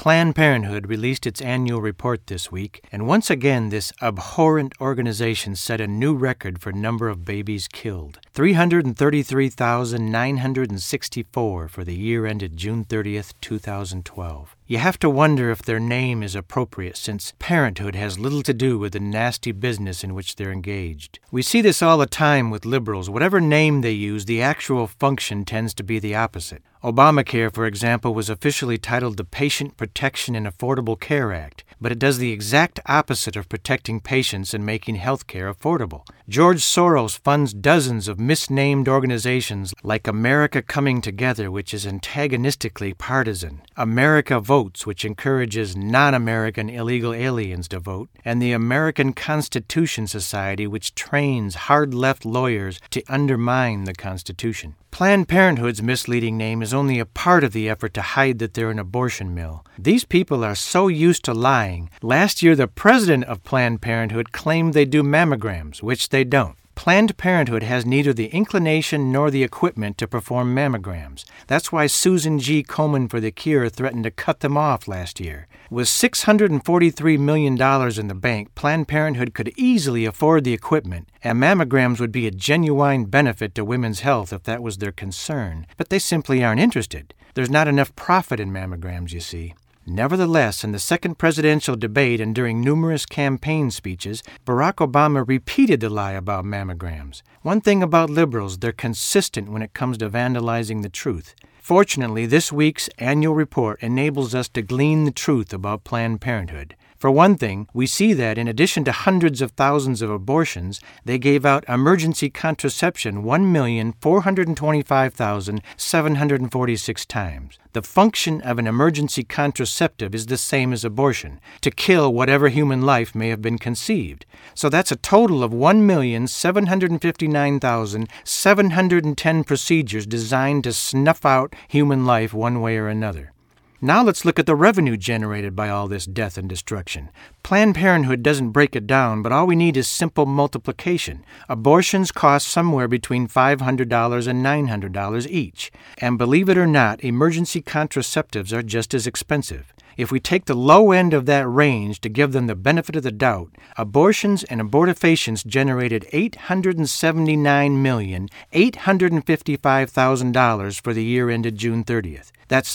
Planned Parenthood released its annual report this week, and once again this abhorrent organization set a new record for number of babies killed. 333,964 for the year ended June 30th, 2012. You have to wonder if their name is appropriate, since parenthood has little to do with the nasty business in which they're engaged. We see this all the time with liberals. Whatever name they use, the actual function tends to be the opposite. Obamacare, for example, was officially titled the Patient Protection and Affordable Care Act, but it does the exact opposite of protecting patients and making health care affordable. George Soros funds dozens of misnamed organizations like America Coming Together, which is antagonistically partisan, America Votes, which encourages non-American illegal aliens to vote, and the American Constitution Society, which trains hard-left lawyers to undermine the Constitution. Planned Parenthood's misleading name is only a part of the effort to hide that they're an abortion mill. These people are so used to lying. Last year, the president of Planned Parenthood claimed they do mammograms, which they don't. Planned Parenthood has neither the inclination nor the equipment to perform mammograms. That's why Susan G. Komen for the Cure threatened to cut them off last year. With $643 million in the bank, Planned Parenthood could easily afford the equipment, and mammograms would be a genuine benefit to women's health if that was their concern. But they simply aren't interested. There's not enough profit in mammograms, you see. Nevertheless, in the second presidential debate and during numerous campaign speeches, Barack Obama repeated the lie about mammograms. One thing about liberals, they're consistent when it comes to vandalizing the truth. Fortunately, this week's annual report enables us to glean the truth about Planned Parenthood. For one thing, we see that in addition to hundreds of thousands of abortions, they gave out emergency contraception 1,425,746 times. The function of an emergency contraceptive is the same as abortion, to kill whatever human life may have been conceived. So that's a total of 1,759,710 procedures designed to snuff out human life one way or another. Now let's look at the revenue generated by all this death and destruction. Planned Parenthood doesn't break it down, but all we need is simple multiplication. Abortions cost somewhere between $500 and $900 each. And believe it or not, emergency contraceptives are just as expensive. If we take the low end of that range to give them the benefit of the doubt, abortions and abortifacients generated $879,855,000 for the year ended June 30th. That's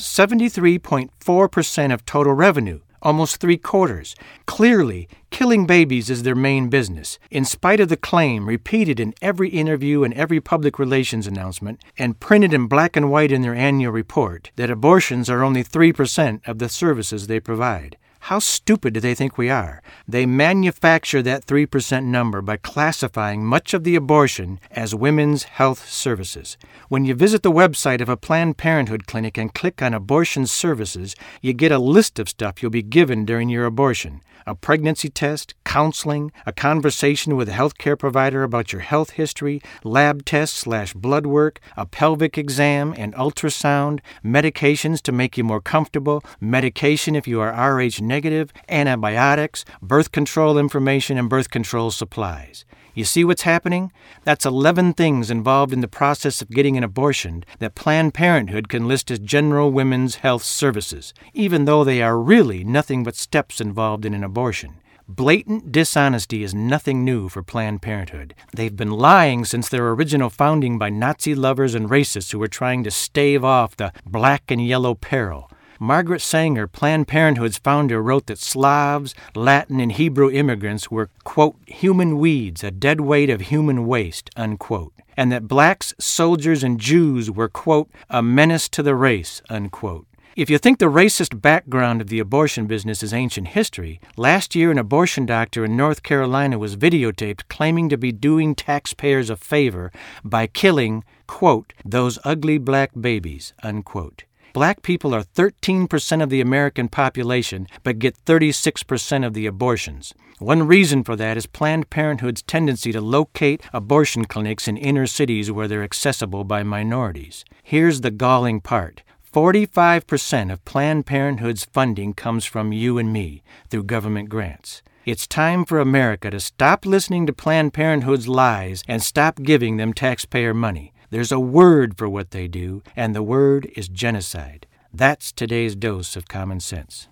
73.4% of total revenue, almost three-quarters. Clearly, killing babies is their main business, in spite of the claim repeated in every interview and every public relations announcement and printed in black and white in their annual report that abortions are only 3% of the services they provide. How stupid do they think we are? They manufacture that 3% number by classifying much of the abortion as women's health services. When you visit the website of a Planned Parenthood clinic and click on abortion services, you get a list of stuff you'll be given during your abortion. A pregnancy test, counseling, a conversation with a healthcare provider about your health history, lab tests/blood work, a pelvic exam, and ultrasound, medications to make you more comfortable, medication if you are Rh negative, antibiotics, birth control information, and birth control supplies. You see what's happening? That's 11 things involved in the process of getting an abortion that Planned Parenthood can list as general women's health services, even though they are really nothing but steps involved in an abortion. Blatant dishonesty is nothing new for Planned Parenthood. They've been lying since their original founding by Nazi lovers and racists who were trying to stave off the black and yellow peril. Margaret Sanger, Planned Parenthood's founder, wrote that Slavs, Latin, and Hebrew immigrants were, quote, human weeds, a dead weight of human waste, unquote, and that blacks, soldiers, and Jews were, quote, a menace to the race, unquote. If you think the racist background of the abortion business is ancient history, last year an abortion doctor in North Carolina was videotaped claiming to be doing taxpayers a favor by killing, quote, those ugly black babies, unquote. Black people are 13% of the American population, but get 36% of the abortions. One reason for that is Planned Parenthood's tendency to locate abortion clinics in inner cities where they're accessible by minorities. Here's the galling part. 45% of Planned Parenthood's funding comes from you and me through government grants. It's time for America to stop listening to Planned Parenthood's lies and stop giving them taxpayer money. There's a word for what they do, and the word is genocide. That's today's dose of common sense.